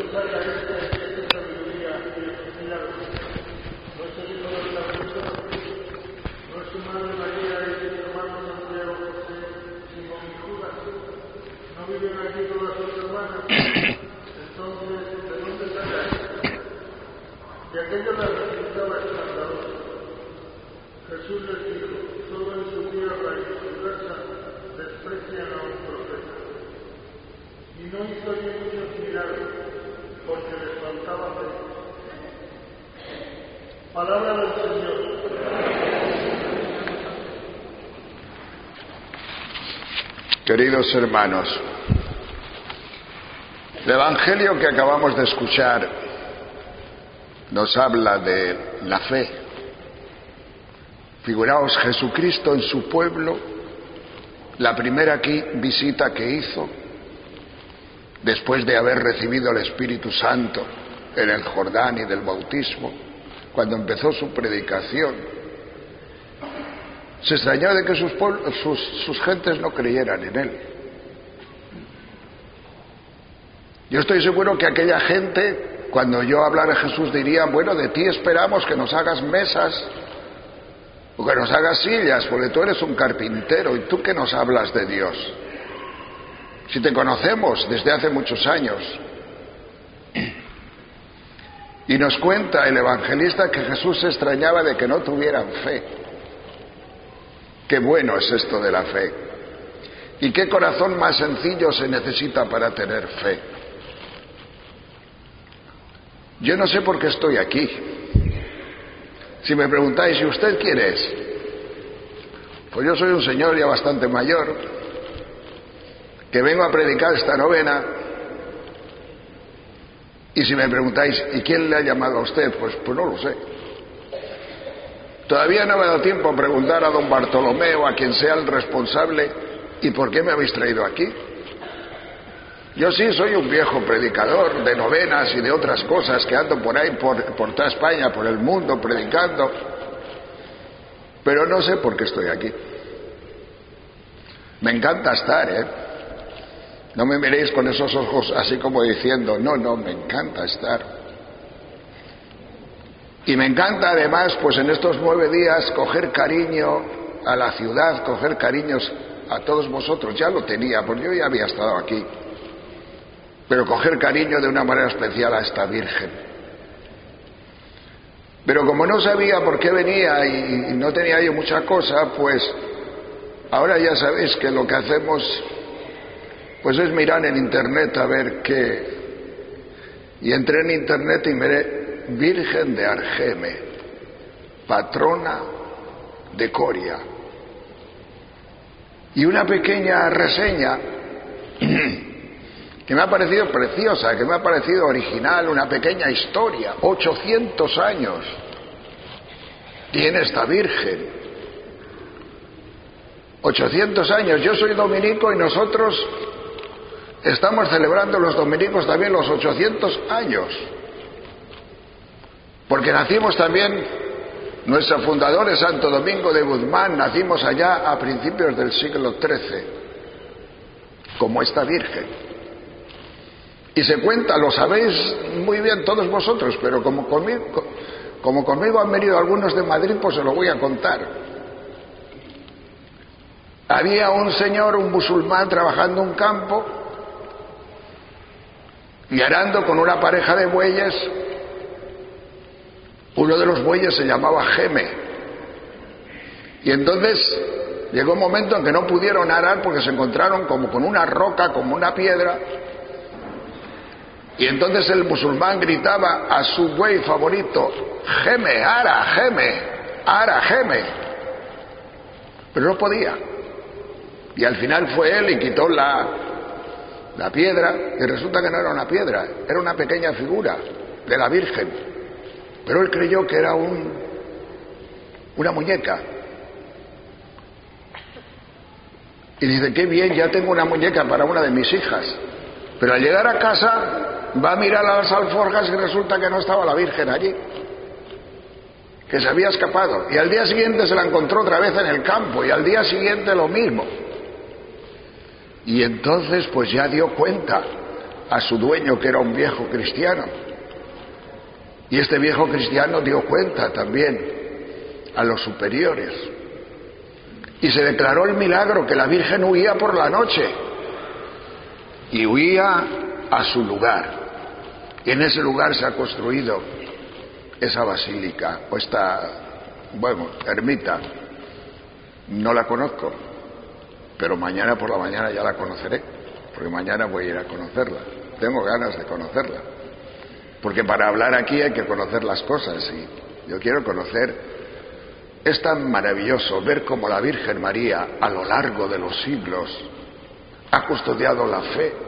Palabra del Señor. Queridos hermanos, el Evangelio que acabamos de escuchar nos habla de la fe. Figuraos, Jesucristo en su pueblo, la primera visita que hizo, después de haber recibido el Espíritu Santo en el Jordán y del bautismo, cuando empezó su predicación, se extrañó de que sus gentes no creyeran en él. Yo estoy seguro que aquella gente, cuando yo hablara de Jesús, diría: bueno, de ti esperamos que nos hagas mesas o que nos hagas sillas, porque tú eres un carpintero, y tú que nos hablas de Dios, si te conocemos desde hace muchos años. Y nos cuenta el evangelista que Jesús se extrañaba de que no tuvieran fe. Qué bueno es esto de la fe. Y qué corazón más sencillo se necesita para tener fe. Yo no sé por qué estoy aquí. Si me preguntáis, ¿y usted quién es? Pues yo soy un señor ya bastante mayor, que vengo a predicar esta novena. Y si me preguntáis, ¿y quién le ha llamado a usted? Pues no lo sé. Todavía no me ha dado tiempo a preguntar a don Bartolomeo, a quien sea el responsable, ¿y por qué me habéis traído aquí? Yo sí soy un viejo predicador de novenas y de otras cosas, que ando por ahí, por toda España, por el mundo, predicando, pero no sé por qué estoy aquí. Me encanta estar, No me miréis con esos ojos así como diciendo, no, me encanta estar. Y me encanta además, pues en estos 9 días, coger cariño a la ciudad, coger cariños a todos vosotros. Ya lo tenía, porque yo ya había estado aquí. Pero coger cariño de una manera especial a esta Virgen. Pero como no sabía por qué venía y no tenía yo mucha cosa, pues ahora ya sabéis que lo que hacemos pues es mirar en internet a ver qué. Y entré en internet y miré Virgen de Argeme, patrona de Coria. Y una pequeña reseña que me ha parecido preciosa, que me ha parecido original, una pequeña historia. 800 años tiene esta Virgen. 800 años. Yo soy dominico y nosotros estamos celebrando los dominicos también los 800 años. Porque nacimos también, nuestro fundador es Santo Domingo de Guzmán, nacimos allá a principios del siglo XIII, como esta Virgen. Y se cuenta, lo sabéis muy bien todos vosotros, pero como conmigo han venido algunos de Madrid, pues se lo voy a contar. Había un señor, un musulmán, trabajando un campo y arando con una pareja de bueyes. Uno de los bueyes se llamaba Geme. Y entonces llegó un momento en que no pudieron arar porque se encontraron como con una roca, como una piedra. Y entonces el musulmán gritaba a su buey favorito: Geme, ara, Geme, ara, Geme. Pero no podía. Y al final fue él y quitó la piedra, y resulta que no era una piedra, era una pequeña figura de la Virgen. Pero él creyó que era una muñeca. Y dice: qué bien, ya tengo una muñeca para una de mis hijas. Pero al llegar a casa va a mirar a las alforjas y resulta que no estaba la Virgen allí, que se había escapado. Y al día siguiente se la encontró otra vez en el campo, y al día siguiente lo mismo. Y entonces pues ya dio cuenta a su dueño, que era un viejo cristiano. Y este viejo cristiano dio cuenta también a los superiores. Y se declaró el milagro, que la Virgen huía por la noche. Y huía a su lugar. Y en ese lugar se ha construido esa basílica, o esta, ermita. No la conozco, pero mañana por la mañana ya la conoceré, porque mañana voy a ir a conocerla. Tengo ganas de conocerla, porque para hablar aquí hay que conocer las cosas, y yo quiero conocer. Es tan maravilloso ver cómo la Virgen María, a lo largo de los siglos, ha custodiado la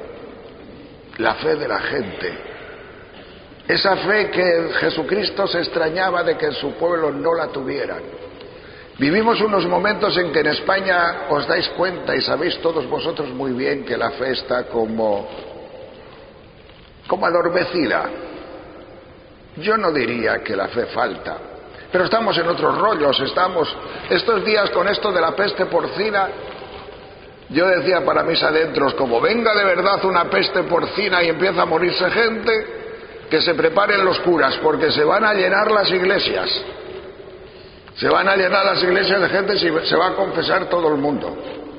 fe de la gente. Esa fe que Jesucristo se extrañaba de que en su pueblo no la tuvieran. Vivimos unos momentos en que en España os dais cuenta, y sabéis todos vosotros muy bien, que la fe está como adormecida. Yo no diría que la fe falta, pero estamos en otros rollos. Estamos estos días con esto de la peste porcina. Yo decía para mis adentros, como venga de verdad una peste porcina y empieza a morirse gente, que se preparen los curas, porque se van a llenar las iglesias. Se van a llenar las iglesias de gente y se va a confesar todo el mundo.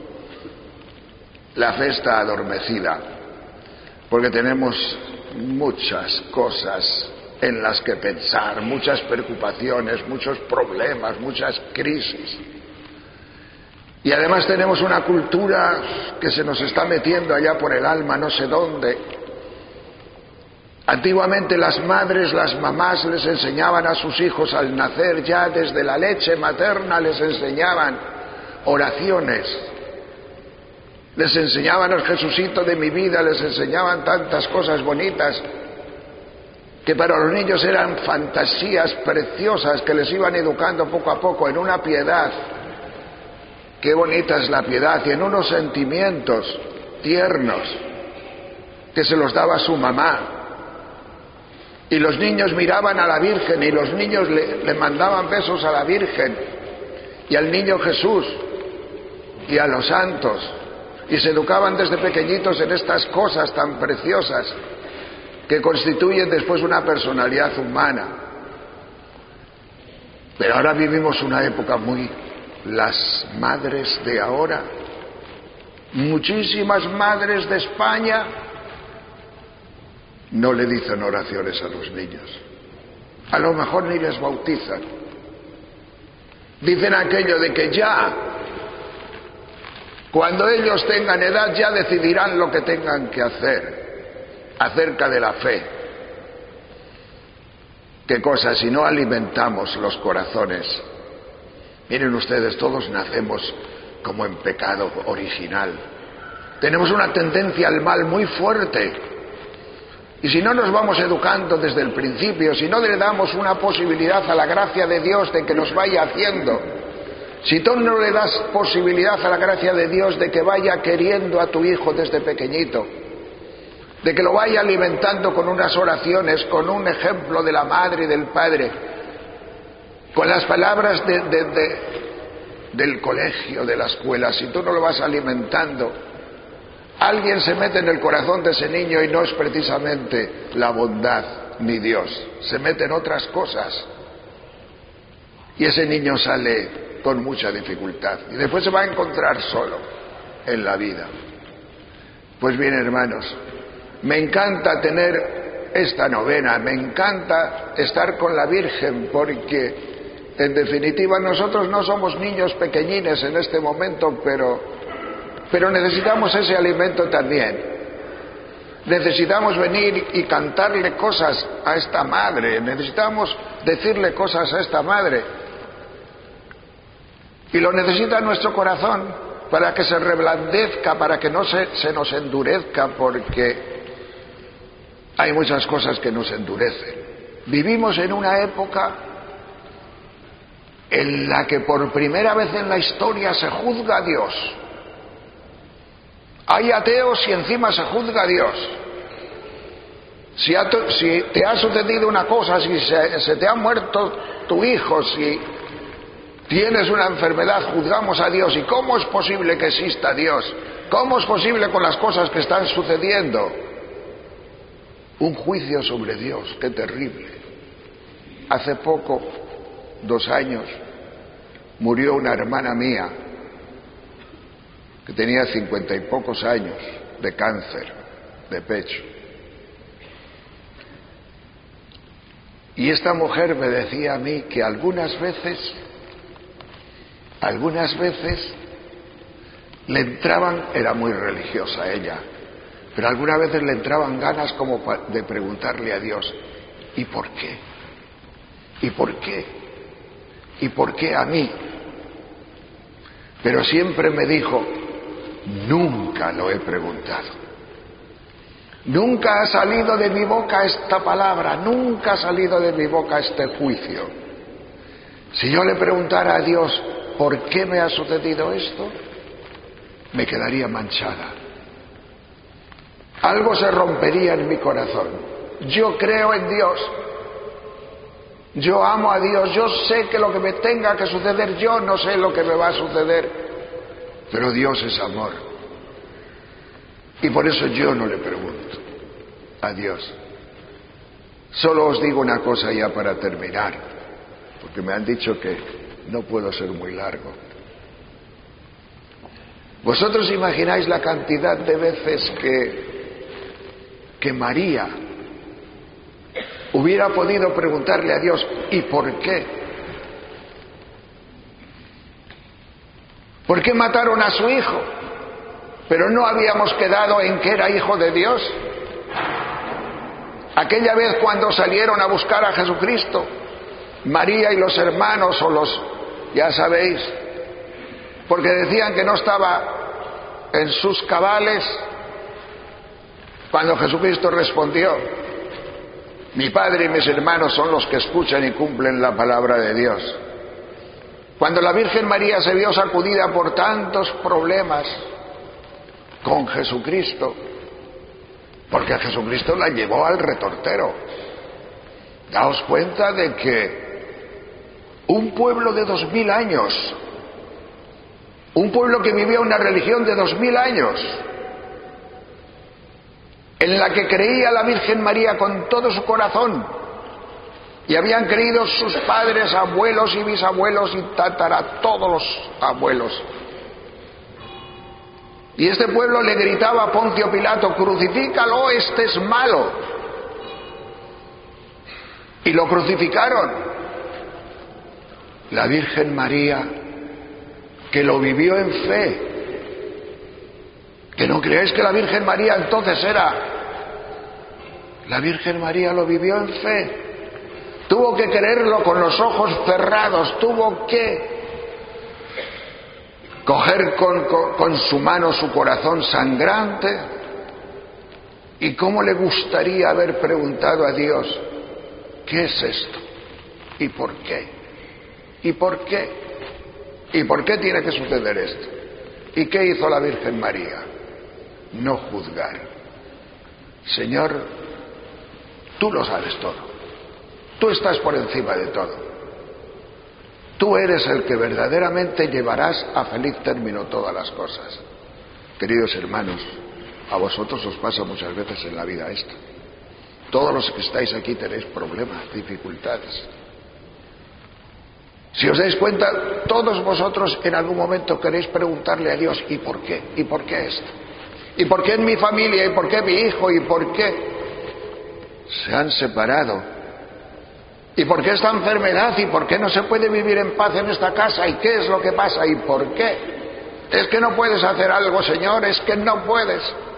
La fe está adormecida, porque tenemos muchas cosas en las que pensar, muchas preocupaciones, muchos problemas, muchas crisis. Y además tenemos una cultura que se nos está metiendo allá por el alma, no sé dónde. Antiguamente las madres, las mamás les enseñaban a sus hijos al nacer, ya desde la leche materna les enseñaban oraciones, les enseñaban el Jesucito de mi vida, les enseñaban tantas cosas bonitas que para los niños eran fantasías preciosas que les iban educando poco a poco en una piedad. Qué bonita es la piedad, y en unos sentimientos tiernos que se los daba su mamá. Y los niños miraban a la Virgen, y los niños le mandaban besos a la Virgen y al niño Jesús y a los santos, y se educaban desde pequeñitos en estas cosas tan preciosas que constituyen después una personalidad humana. Pero ahora vivimos una época las madres de ahora, muchísimas madres de España, no le dicen oraciones a los niños. A lo mejor ni les bautizan. Dicen aquello de que ya, cuando ellos tengan edad, ya decidirán lo que tengan que hacer acerca de la fe. ¿Qué cosa? Si no alimentamos los corazones. Miren ustedes, todos nacemos como en pecado original. Tenemos una tendencia al mal muy fuerte. Y si no nos vamos educando desde el principio, si no le damos una posibilidad a la gracia de Dios de que nos vaya haciendo, si tú no le das posibilidad a la gracia de Dios de que vaya queriendo a tu hijo desde pequeñito, de que lo vaya alimentando con unas oraciones, con un ejemplo de la madre y del padre, con las palabras del colegio, de la escuela, si tú no lo vas alimentando, alguien se mete en el corazón de ese niño y no es precisamente la bondad ni Dios, se mete en otras cosas y ese niño sale con mucha dificultad y después se va a encontrar solo en la vida. Pues bien, hermanos, me encanta tener esta novena, me encanta estar con la Virgen, porque en definitiva nosotros no somos niños pequeñines en este momento, pero necesitamos ese alimento también. Necesitamos venir y cantarle cosas a esta madre, necesitamos decirle cosas a esta madre. Y lo necesita nuestro corazón para que se reblandezca, para que no se nos endurezca, porque hay muchas cosas que nos endurecen. Vivimos en una época en la que por primera vez en la historia se juzga a Dios. Hay ateos y encima se juzga a Dios. Si te ha sucedido una cosa, si se te ha muerto tu hijo, si tienes una enfermedad, juzgamos a Dios. ¿Y cómo es posible que exista Dios? ¿Cómo es posible con las cosas que están sucediendo? Un juicio sobre Dios, qué terrible. Hace poco, 2 años, murió una hermana mía que tenía 50 y pocos años de cáncer de pecho. Y esta mujer me decía a mí que algunas veces le entraban, era muy religiosa ella, pero algunas veces le entraban ganas como de preguntarle a Dios, ¿y por qué? ¿Y por qué? ¿Y por qué a mí? Pero siempre me dijo, nunca lo he preguntado. Nunca ha salido de mi boca esta palabra, nunca ha salido de mi boca este juicio. Si yo le preguntara a Dios, ¿por qué me ha sucedido esto?, me quedaría manchada. Algo se rompería en mi corazón. Yo creo en Dios. Yo amo a Dios. Yo sé que lo que me tenga que suceder, yo no sé lo que me va a suceder. Pero Dios es amor. Y por eso yo no le pregunto a Dios. Solo os digo una cosa ya para terminar, porque me han dicho que no puedo ser muy largo. ¿Vosotros imagináis la cantidad de veces que María hubiera podido preguntarle a Dios, ¿y por qué? ¿Por qué mataron a su hijo? Pero no habíamos quedado en que era hijo de Dios. Aquella vez cuando salieron a buscar a Jesucristo, María y los hermanos o los, ya sabéis, porque decían que no estaba en sus cabales, cuando Jesucristo respondió, mi padre y mis hermanos son los que escuchan y cumplen la palabra de Dios. Cuando la Virgen María se vio sacudida por tantos problemas con Jesucristo, porque Jesucristo la llevó al retortero. Daos cuenta de que un pueblo de 2000 años, un pueblo que vivía una religión de 2000 años, en la que creía la Virgen María con todo su corazón, y habían creído sus padres, abuelos y bisabuelos y todos los abuelos. Y este pueblo le gritaba a Poncio Pilato, crucifícalo, este es malo. Y lo crucificaron. La Virgen María, que lo vivió en fe, que no creáis que la Virgen María entonces era, la Virgen María lo vivió en fe, tuvo que creerlo con los ojos cerrados, tuvo que coger con su mano su corazón sangrante. Y cómo le gustaría haber preguntado a Dios, ¿qué es esto? ¿Y por qué? ¿Y por qué? ¿Y por qué tiene que suceder esto? ¿Y qué hizo la Virgen María? No juzgar. Señor, tú lo sabes todo. Tú estás por encima de todo. Tú eres el que verdaderamente llevarás a feliz término todas las cosas. Queridos hermanos, a vosotros os pasa muchas veces en la vida esto. Todos los que estáis aquí tenéis problemas, dificultades. Si os dais cuenta, todos vosotros en algún momento queréis preguntarle a Dios, ¿y por qué? ¿Y por qué esto? ¿Y por qué en mi familia? ¿Y por qué mi hijo? ¿Y por qué se han separado? ¿Y por qué esta enfermedad? ¿Y por qué no se puede vivir en paz en esta casa? ¿Y qué es lo que pasa? ¿Y por qué? Es que no puedes hacer algo, Señor, es que no puedes.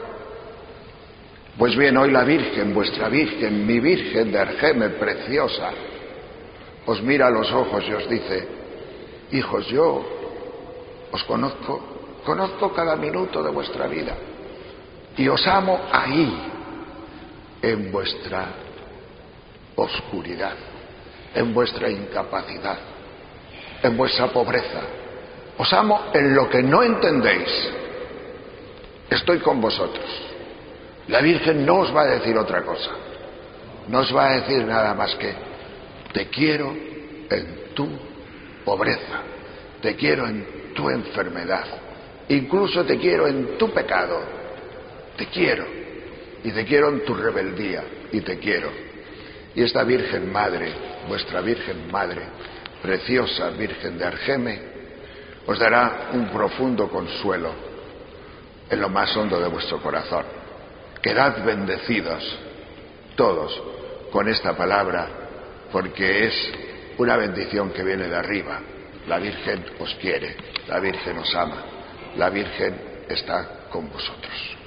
Pues bien, hoy la Virgen, vuestra Virgen, mi Virgen de Argeme, preciosa, os mira a los ojos y os dice, hijos, yo os conozco cada minuto de vuestra vida y os amo ahí, en vuestra oscuridad, en vuestra incapacidad, en vuestra pobreza. Os amo en lo que no entendéis. Estoy con vosotros. La Virgen no os va a decir otra cosa. No os va a decir nada más que te quiero en tu pobreza, te quiero en tu enfermedad, incluso te quiero en tu pecado, te quiero. y te quiero en tu rebeldía, y te quiero. Y esta Virgen Madre, vuestra Virgen Madre, preciosa Virgen de Argeme, os dará un profundo consuelo en lo más hondo de vuestro corazón. Quedad bendecidos todos con esta palabra, porque es una bendición que viene de arriba. La Virgen os quiere, la Virgen os ama, la Virgen está con vosotros.